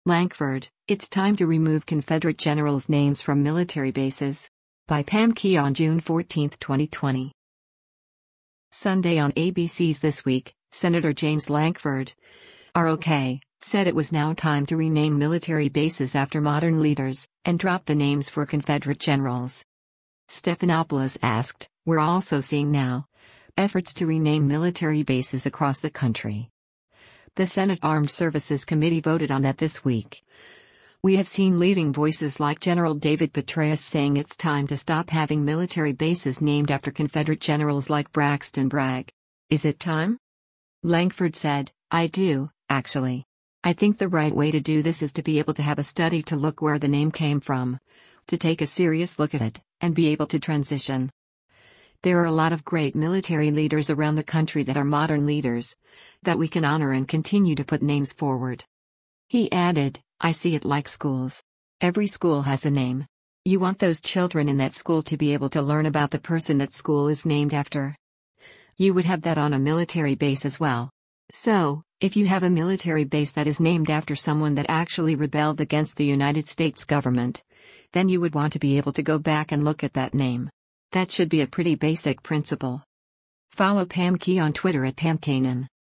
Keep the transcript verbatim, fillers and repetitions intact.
Lankford, it's time to remove Confederate generals' names from military bases. By Pam Key on June fourteenth, twenty twenty. Sunday on A B C's This Week, Senator James Lankford, R O K, said it was now time to rename military bases after modern leaders, and drop the names for Confederate generals. Stephanopoulos asked, "We're also seeing now efforts to rename military bases across the country." The Senate Armed Services Committee voted on that this week. "We have seen leading voices like General David Petraeus saying it's time to stop having military bases named after Confederate generals like Braxton Bragg. Is it time?" Lankford said, "I do, actually. I think the right way to do this is to be able to have a study to look where the name came from, to take a serious look at it, and be able to transition. There are a lot of great military leaders around the country that are modern leaders, that we can honor and continue to put names forward." He added, "I see it like schools. Every school has a name. You want those children in that school to be able to learn about the person that school is named after. You would have that on a military base as well. So, if you have a military base that is named after someone that actually rebelled against the United States government, then you would want to be able to go back and look at that name. That should be a pretty basic principle." Follow Pam Key on Twitter at Pam Kanan.